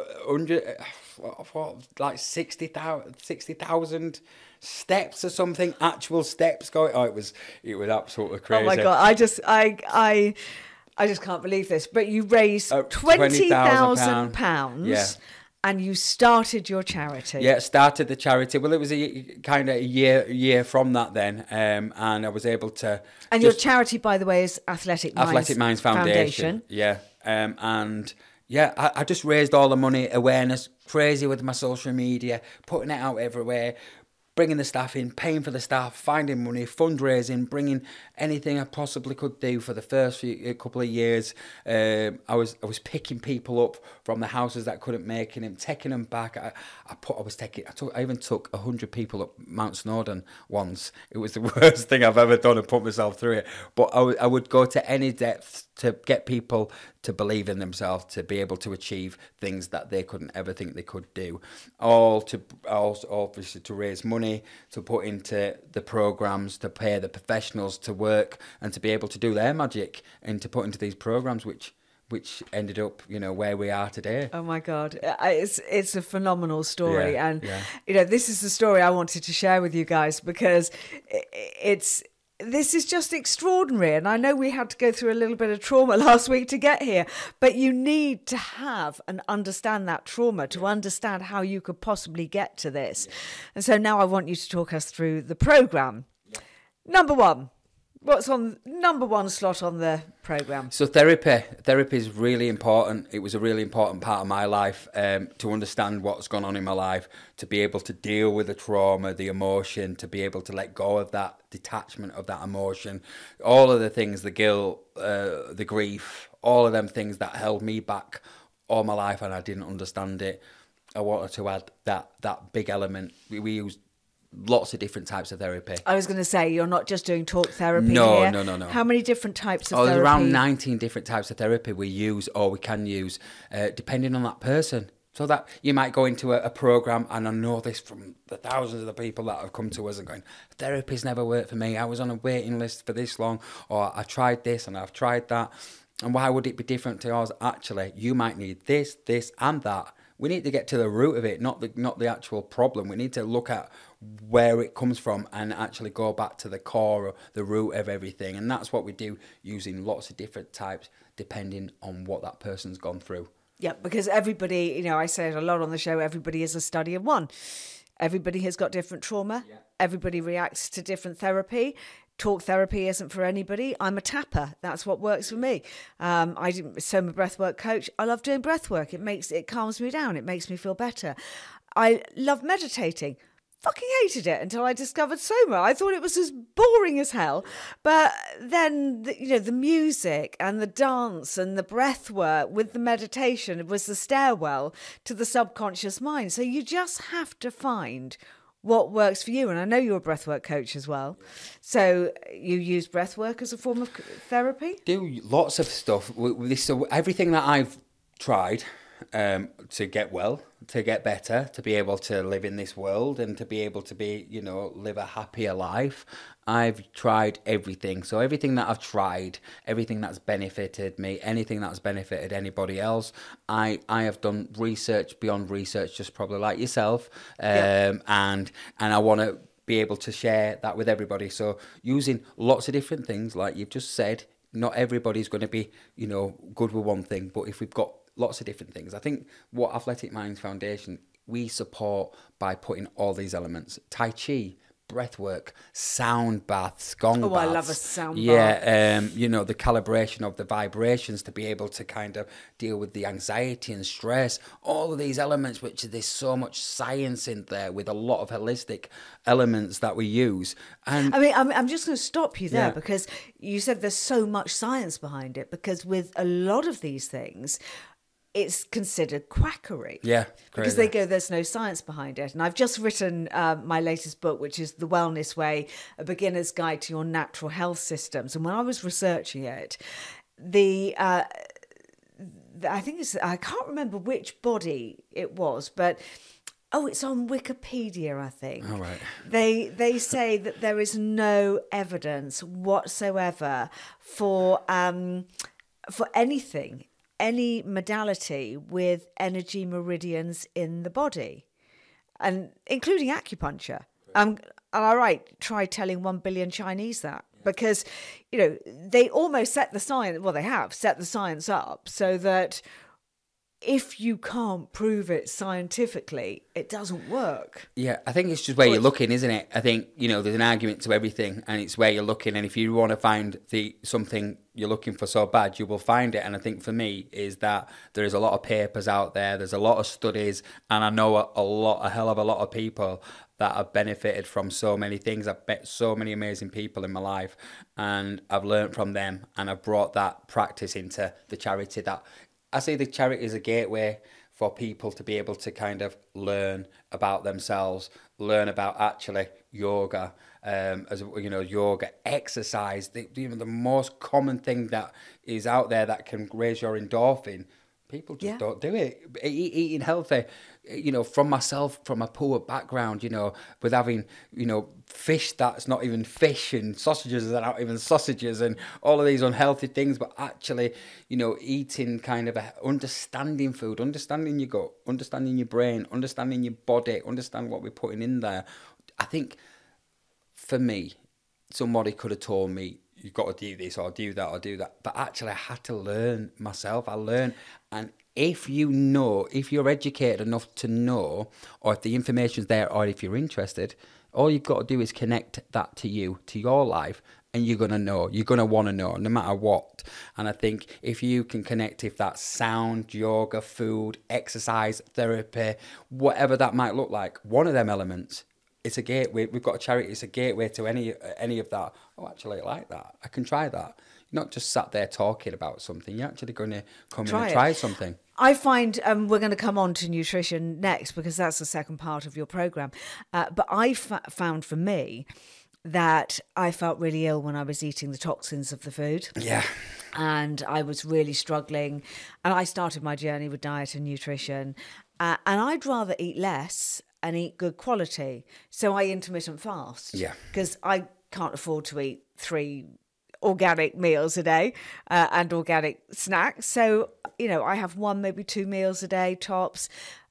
Speaker 2: 60,000 steps or something, actual steps going. It was absolutely crazy.
Speaker 1: Oh my God, I just can't believe this. But you raised £20,000.
Speaker 2: Yeah.
Speaker 1: And you started your charity.
Speaker 2: Yeah, started the charity. Well, it was a year from that then, and I was able to.
Speaker 1: And your charity, by the way, is Athletic Minds
Speaker 2: Foundation. Yeah, and yeah, I just raised all the money, awareness, crazy with my social media, putting it out everywhere, bringing the staff in, paying for the staff, finding money, fundraising, bringing anything I possibly could do for the first couple of years. I was picking people up from the houses that couldn't make it, taking them back. I even took 100 people up Mount Snowdon once. It was the worst thing I've ever done and put myself through it. But I would go to any depth to get people to believe in themselves, to be able to achieve things that they couldn't ever think they could do. Obviously to raise money, to put into the programs, to pay the professionals to work, and to be able to do their magic, and to put into these programs, which ended up, where we are today.
Speaker 1: Oh my God, it's a phenomenal story, and this is the story I wanted to share with you guys, because this is just extraordinary. And I know we had to go through a little bit of trauma last week to get here, but you need to have and understand that trauma to understand how you could possibly get to this. And so now I want you to talk us through the programme. Number one. What's on number one slot on the programme?
Speaker 2: So therapy is really important. It was a really important part of my life, to understand what's gone on in my life, to be able to deal with the trauma, the emotion, to be able to let go of that detachment of that emotion, all of the things, the guilt, the grief, all of them things that held me back all my life, and I didn't understand it. I wanted to add that big element. We used lots of different types of therapy.
Speaker 1: I was going to say, you're not just doing talk therapy
Speaker 2: No.
Speaker 1: How many different types of therapy?
Speaker 2: There's around 19 different types of therapy we use, or we can use, depending on that person. So that you might go into a program, and I know this from the thousands of the people that have come to us and going, therapy's never worked for me. I was on a waiting list for this long, or I tried this and I've tried that. And why would it be different to yours? Actually, you might need this, and that. We need to get to the root of it, not the actual problem. We need to look at where it comes from and actually go back to the core, or the root of everything. And that's what we do, using lots of different types depending on what that person's gone through.
Speaker 1: Yeah, because everybody, I say it a lot on the show, everybody is a study of one. Everybody has got different trauma. Yeah. Everybody reacts to different therapy. Talk therapy isn't for anybody. I'm a tapper. That's what works for me. I'm a breathwork coach. I love doing breathwork. It calms me down. It makes me feel better. I love meditating. Fucking hated it until I discovered Soma. I thought it was as boring as hell. But then, the music and the dance and the breath work with the meditation was the stairwell to the subconscious mind. So you just have to find what works for you. And I know you're a breathwork coach as well. So you use breathwork as a form of therapy?
Speaker 2: Do lots of stuff. So everything that I've tried to get well, to get better, to be able to live in this world and to be able to live a happier life. I've tried everything. So everything that I've tried, everything that's benefited me, anything that's benefited anybody else, I have done research beyond research, just probably like yourself. And I want to be able to share that with everybody. So using lots of different things, like you've just said, not everybody's going to be, good with one thing, but if we've got lots of different things. I think what Athletic Minds Foundation, we support by putting all these elements. Tai Chi, breathwork, sound baths, gong baths.
Speaker 1: Oh, I love a sound bath.
Speaker 2: Yeah, the calibration of the vibrations to be able to kind of deal with the anxiety and stress. All of these elements, which there's so much science in there with a lot of holistic elements that we use. And
Speaker 1: I'm just going to stop you there because you said there's so much science behind it, because with a lot of these things, it's considered quackery.
Speaker 2: Yeah.
Speaker 1: Because they go, there's no science behind it. And I've just written my latest book, which is The Wellness Way, A Beginner's Guide to Your Natural Health Systems. And when I was researching it, I can't remember which body it was, but it's on Wikipedia, I think.
Speaker 2: All right.
Speaker 1: They say that there is no evidence whatsoever for anything, any modality with energy meridians in the body, and including acupuncture. Try telling 1 billion Chinese that, because, they almost set the science, they have set the science up so that if you can't prove it scientifically, it doesn't work.
Speaker 2: Yeah, I think it's just where you're looking, isn't it? I think, there's an argument to everything, and it's where you're looking. And if you want to find something you're looking for so bad, you will find it. And I think for me is that there is a lot of papers out there. There's a lot of studies, and I know a hell of a lot of people that have benefited from so many things. I've met so many amazing people in my life, and I've learned from them, and I've brought that practice into the charity. That I see the charity as a gateway for people to be able to kind of learn about themselves, learn about actually yoga, yoga, exercise. The most common thing that is out there that can raise your endorphin. People just don't do it. Eating healthy, from myself, from a poor background, with having, fish that's not even fish, and sausages that aren't even sausages, and all of these unhealthy things, but actually, eating kind of understanding food, understanding your gut, understanding your brain, understanding your body, understand what we're putting in there. I think, for me, somebody could have told me, you've got to do this or do that or do that. But actually, I had to learn myself. I learned. And if you're educated enough to know, or if the information's there, or if you're interested, all you've got to do is connect that to you, to your life, and you're going to know. You're going to want to know, no matter what. And I think if you can connect, if that's sound, yoga, food, exercise, therapy, whatever that might look like, one of them elements, it's a gateway. We've got a charity. It's a gateway to any of that. Oh, actually, I like that. I can try that. You're not just sat there talking about something. You're actually going to come in and try something.
Speaker 1: I find we're going to come on to nutrition next, because that's the second part of your program. But I found for me that I felt really ill when I was eating the toxins of the food.
Speaker 2: Yeah.
Speaker 1: And I was really struggling. And I started my journey with diet and nutrition. And I'd rather eat less and eat good quality. So I intermittent fast.
Speaker 2: Yeah.
Speaker 1: Because I can't afford to eat 3 organic meals a day and organic snacks. So, I have 1, maybe 2 meals a day tops.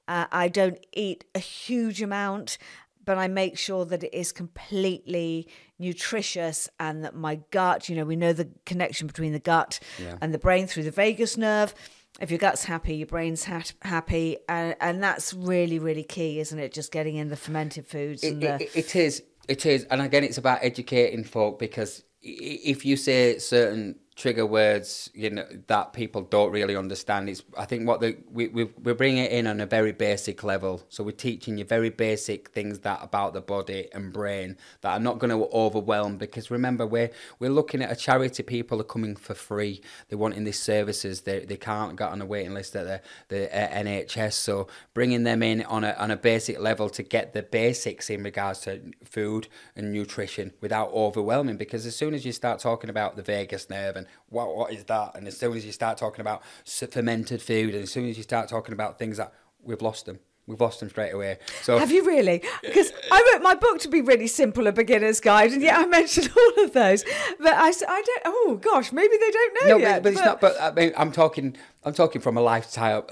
Speaker 1: I don't eat a huge amount, but I make sure that it is completely nutritious and that my gut, we know the connection between the gut and the brain through the vagus nerve. If your gut's happy, your brain's happy. And that's really, really key, isn't it? Just getting in the fermented foods.
Speaker 2: It is. And again, it's about educating folk, because if you say certain trigger words, that people don't really understand, I think we're bringing it in on a very basic level. So we're teaching you very basic things about the body and brain that are not going to overwhelm, because remember, we're looking at a charity. People are coming for free. They're wanting these services. They can't get on a waiting list at the NHS. So bringing them in on a basic level to get the basics in regards to food and nutrition without overwhelming, because as soon as you start talking about the vagus nerve and what is that, and as soon as you start talking about fermented food, and as soon as you start talking about things, that we've lost them straight away. So
Speaker 1: have you really? Because I wrote my book to be really simple, a beginner's guide, and yet I mentioned all of those. But I don't. Oh gosh, maybe they don't know yet.
Speaker 2: But it's not. But I mean, I'm talking from a lifetime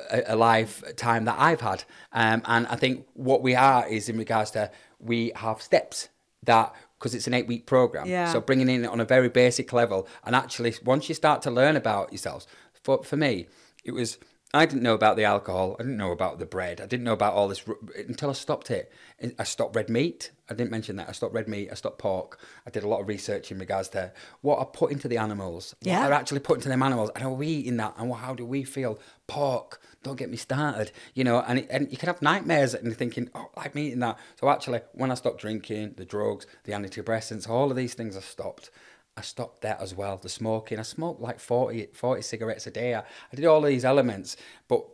Speaker 2: that I've had, and I think what we are is in regards to, we have steps that, because it's an 8-week program.
Speaker 1: Yeah.
Speaker 2: So bringing in it on a very basic level, and actually once you start to learn about yourselves, for me, it was, I didn't know about the alcohol, I didn't know about the bread, I didn't know about all this until I stopped it. I stopped red meat. I didn't mention that. I stopped red meat, I stopped pork. I did a lot of research in regards to what I put into the animals, what I actually put into them animals, and are we eating that, and how do we feel? Pork, don't get me started, and you can have nightmares and you're thinking, I'm eating that. So actually, when I stopped drinking, the drugs, the antidepressants, all of these things I stopped that as well. The smoking, I smoked like 40 cigarettes a day. I did all of these elements, but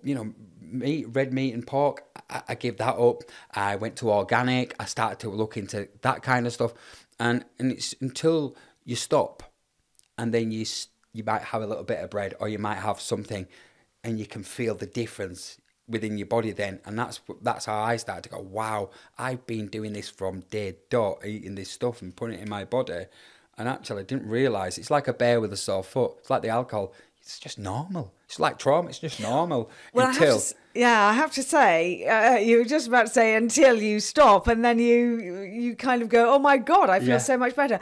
Speaker 2: red meat and pork, I gave that up. I went to organic. I started to look into that kind of stuff, and it's until you stop, and then you might have a little bit of bread, or you might have something, and you can feel the difference within your body then. And that's how I started to go, wow, I've been doing this from day dot, eating this stuff and putting it in my body. And actually, I didn't realise, it's like a bear with a sore foot. It's like the alcohol. It's just normal. It's like trauma. It's just normal.
Speaker 1: Well, I have to say, you were just about to say until you stop, and then you kind of go, oh my God, I feel so much better.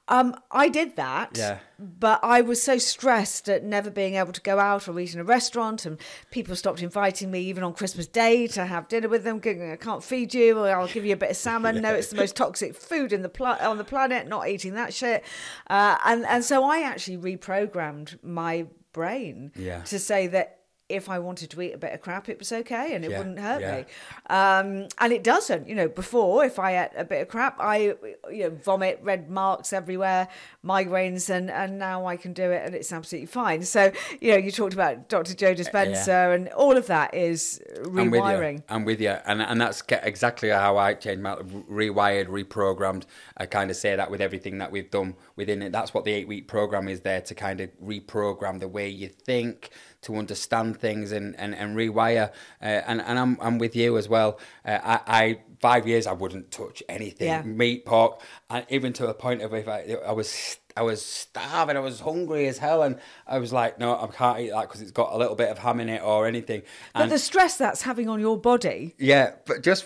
Speaker 1: I did that, but I was so stressed at never being able to go out or eat in a restaurant, and people stopped inviting me even on Christmas Day to have dinner with them. I can't feed you, or I'll give you a bit of salmon. No, it's the most toxic food on the planet. Not eating that shit. And so I actually reprogrammed my brain to say that if I wanted to eat a bit of crap, it was okay and it wouldn't hurt me. And it doesn't. Before, if I ate a bit of crap, I vomit, red marks everywhere, migraines, and now I can do it and it's absolutely fine. So, you talked about Dr. Joe Dispenza and all of that is rewiring.
Speaker 2: I'm with you. And that's exactly how I changed my rewired, reprogrammed. I kind of say that with everything that we've done within it. That's what the 8-week program is there to kind of reprogram the way you think, to understand things and rewire. And I'm with you as well. I 5 years I wouldn't touch anything, meat, pork, and even to the point of if I was starving, I was hungry as hell, and I was like, no, I can't eat that because it's got a little bit of ham in it or anything.
Speaker 1: But the stress that's having on your body,
Speaker 2: but just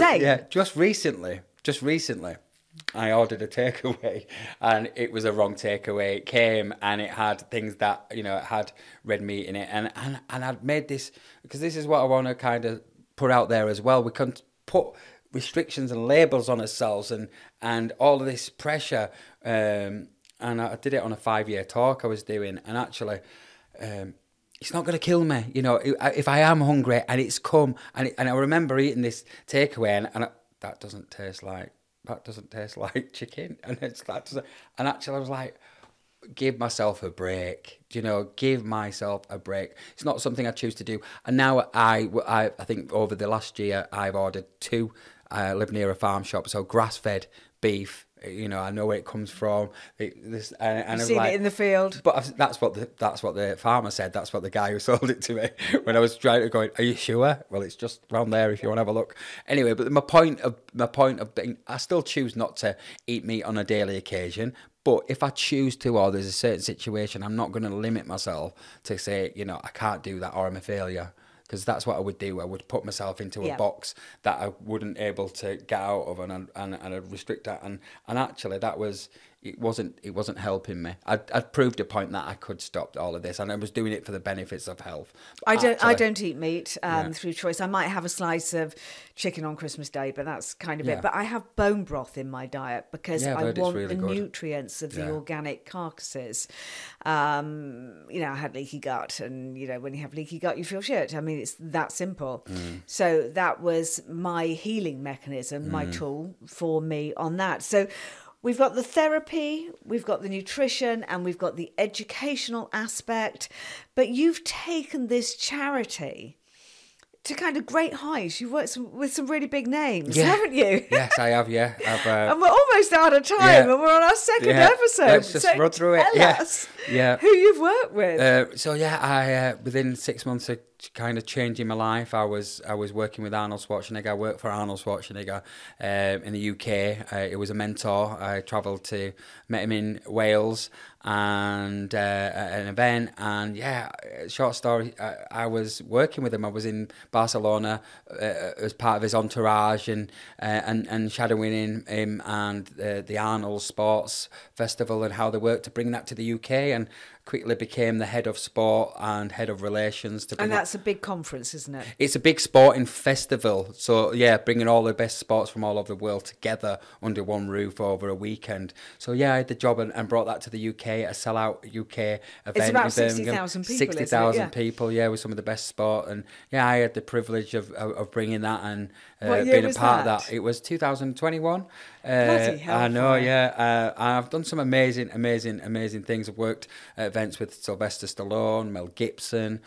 Speaker 2: recently, I ordered a takeaway, and it was a wrong takeaway. It came and it had things that, it had red meat in it. And I'd made this, because this is what I want to kind of put out there as well. We can put restrictions and labels on ourselves and all of this pressure. And I did it on a 5-year talk I was doing. And actually, it's not going to kill me. If I am hungry and it's come, and I remember eating this takeaway and that doesn't taste like chicken, and and actually I was like, give myself a break, give myself a break. It's not something I choose to do. And now I think over the last year I've ordered 2. I live near a farm shop, so grass-fed beef. I know where it comes from.
Speaker 1: You've seen it in the field.
Speaker 2: But that's what the farmer said. That's what the guy who sold it to me when I was trying to go, are you sure? Well, it's just around there if you want to have a look. Anyway, but my point of being, I still choose not to eat meat on a daily occasion. But if I choose to, or there's a certain situation, I'm not going to limit myself to say, I can't do that or I'm a failure. because that's what I would do. I would put myself into a box that I wouldn't able to get out of, and I'd restrict that. And actually, that was it wasn't helping me. I'd proved a point that I could stop all of this, and I was doing it for the benefits of health.
Speaker 1: I don't eat meat through choice. I might have a slice of chicken on Christmas Day, but that's kind of it. But I have bone broth in my diet because I want
Speaker 2: really
Speaker 1: the
Speaker 2: good.
Speaker 1: nutrients of the organic carcasses. I had leaky gut, and when you have leaky gut, you feel shit. I mean, it's that simple. So that was my healing mechanism, my tool for me on that. So we've got the therapy, we've got the nutrition, and we've got the educational aspect. But you've taken this charity to kind of great heights. You've worked with some really big names, haven't you?
Speaker 2: Yes, I have,
Speaker 1: And we're almost out of time, and we're on our second episode.
Speaker 2: Let's just run through it.
Speaker 1: Tell us who you've worked with.
Speaker 2: I within 6 months of kind of changing my life, I was working with Arnold Schwarzenegger. I worked for Arnold Schwarzenegger in the UK. It was a mentor. I met him in Wales and at an event, and short story, I was working with him. I was in Barcelona as part of his entourage and shadowing him and the Arnold Sports Festival and how they worked to bring that to the UK, and quickly became the head of sport and head of relations. And
Speaker 1: that's a big conference, isn't it?
Speaker 2: It's a big sporting festival. So, bringing all the best sports from all over the world together under one roof over a weekend. So, I had the job and brought that to the UK, a sellout UK event.
Speaker 1: It's about 60,000 people,
Speaker 2: 60,000 people, with some of the best sport. And, I had the privilege of bringing that and being a part of that. It was 2021.
Speaker 1: Bloody hell.
Speaker 2: I know, I've done some amazing things. I've worked at events with Sylvester Stallone, Mel Gibson.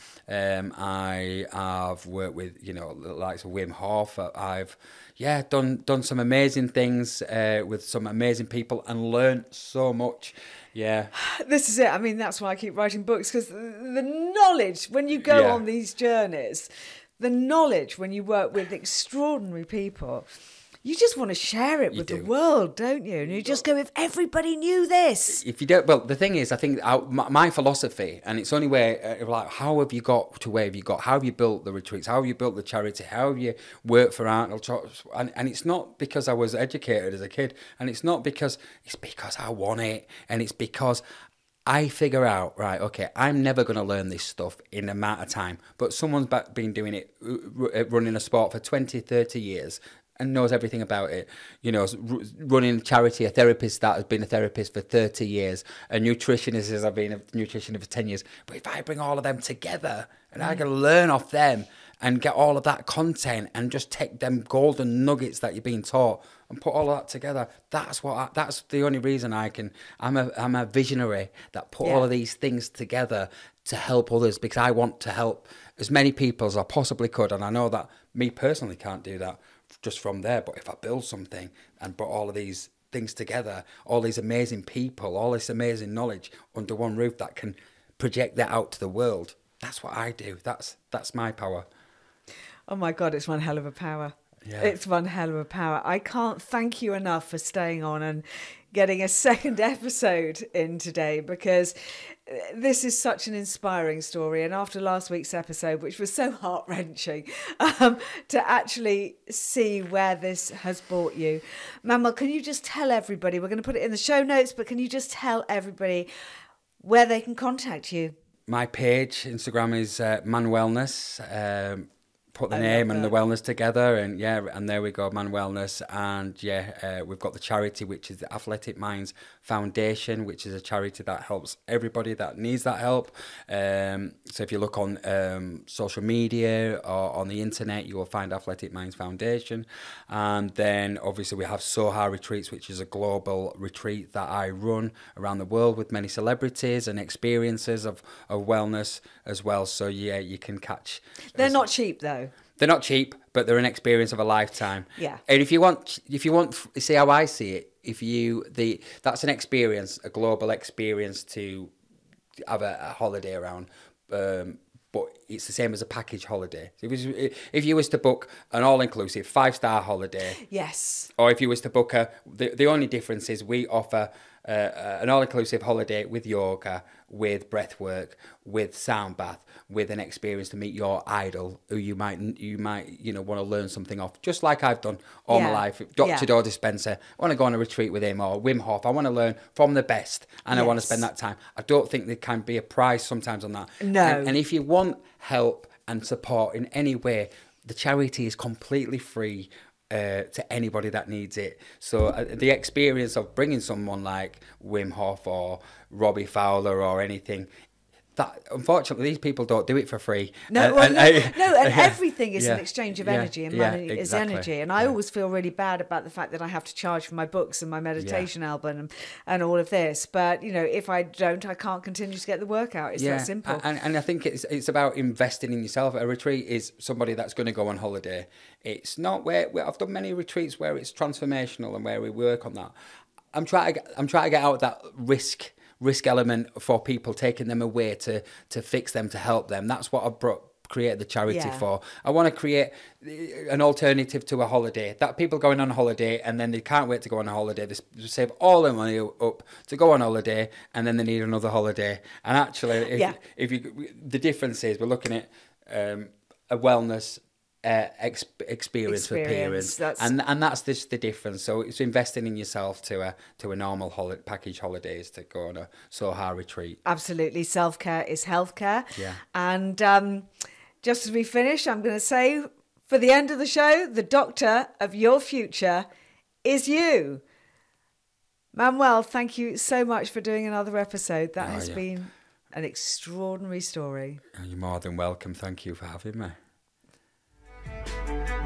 Speaker 2: I have worked with, the likes of Wim Hof. I've, done some amazing things with some amazing people and learned so much. Yeah.
Speaker 1: This is it. I mean, that's why I keep writing books, because the knowledge, when you go on these journeys, the knowledge when you work with extraordinary people, you just want to share it with the world, don't you? And you just go, if everybody knew this.
Speaker 2: If you don't, well, the thing is, I think my philosophy, and it's only where, how have you got to where have you got? How have you built the retreats? How have you built the charity? How have you worked for Arnold? And it's not because I was educated as a kid, and it's because I want it, and it's because I figure out, right, okay, I'm never going to learn this stuff in an amount of time, but someone's been doing it, running a sport for 20, 30 years, and knows everything about it, running a charity, a therapist that has been a therapist for 30 years, a nutritionist has been a nutritionist for 10 years. But if I bring all of them together and I can learn off them and get all of that content and just take them golden nuggets that you're being taught and put all of that together, that's the only reason I'm a visionary that put all of these things together to help others, because I want to help as many people as I possibly could. And I know that me personally can't do that just from there, but if I build something and put all of these things together, all these amazing people, all this amazing knowledge under one roof that can project that out to the world, that's what I do. That's my power.
Speaker 1: Oh my God, it's one hell of a power.
Speaker 2: Yeah.
Speaker 1: It's one hell of a power. I can't thank you enough for staying on and getting a second episode in today, because this is such an inspiring story. And after last week's episode, which was so heart-wrenching, to actually see where this has brought you. Manuel, can you just tell everybody, we're going to put it in the show notes, but can you just tell everybody where they can contact you?
Speaker 2: My page, Instagram, is Man Wellness. Put the name and the wellness together, and there we go, Man Wellness. And we've got the charity, which is the Athletic Minds Foundation, which is a charity that helps everybody that needs that help. So if you look on social media or on the internet, you will find Athletic Minds Foundation. And then obviously we have Soha Retreats, which is a global retreat that I run around the world with many celebrities and experiences of wellness as well. So you can catch.
Speaker 1: They're not cheap though.
Speaker 2: They're not cheap, but they're an experience of a lifetime.
Speaker 1: Yeah.
Speaker 2: And if you want, see how I see it. That's an experience, a global experience to have a holiday around. But it's the same as a package holiday. If you was to book an all-inclusive 5-star holiday.
Speaker 1: Yes.
Speaker 2: Or if you was to book the only difference is we offer an all-inclusive holiday with yoga, with breath work, with sound bath, with an experience to meet your idol who you might want to learn something off, just like I've done all my life. Dr. Joe Dispenza, I want to go on a retreat with him, or Wim Hof. I want to learn from the best, and I want to spend that time. I don't think there can be a price sometimes on that.
Speaker 1: No.
Speaker 2: And if you want help and support in any way, the charity is completely free to anybody that needs it. So the experience of bringing someone like Wim Hof or Robbie Fowler or anything, that unfortunately these people don't do it for free.
Speaker 1: No, everything is an exchange of energy, and money is energy. And I always feel really bad about the fact that I have to charge for my books and my meditation album and all of this. But if I don't, I can't continue to get the work out. It's that simple.
Speaker 2: And I think it's about investing in yourself. A retreat is somebody that's going to go on holiday. It's not where I've done many retreats where it's transformational and where we work on that. I'm trying to get out of that risk element for people, taking them away to fix them, to help them. That's what I create the charity for. I want to create an alternative to a holiday, that people going on holiday and then they can't wait to go on a holiday. They save all their money up to go on holiday, and then they need another holiday. And actually, the difference is we're looking at a wellness experience for parents, and that's the difference. So it's investing in yourself to a normal package holidays to go on a Soha retreat.
Speaker 1: Absolutely, self-care is healthcare. And just as we finish, I'm going to say, for the end of the show, the doctor of your future is you. Manuel, thank you so much for doing another episode. That has been an extraordinary story.
Speaker 2: You're more than welcome. Thank you for having me.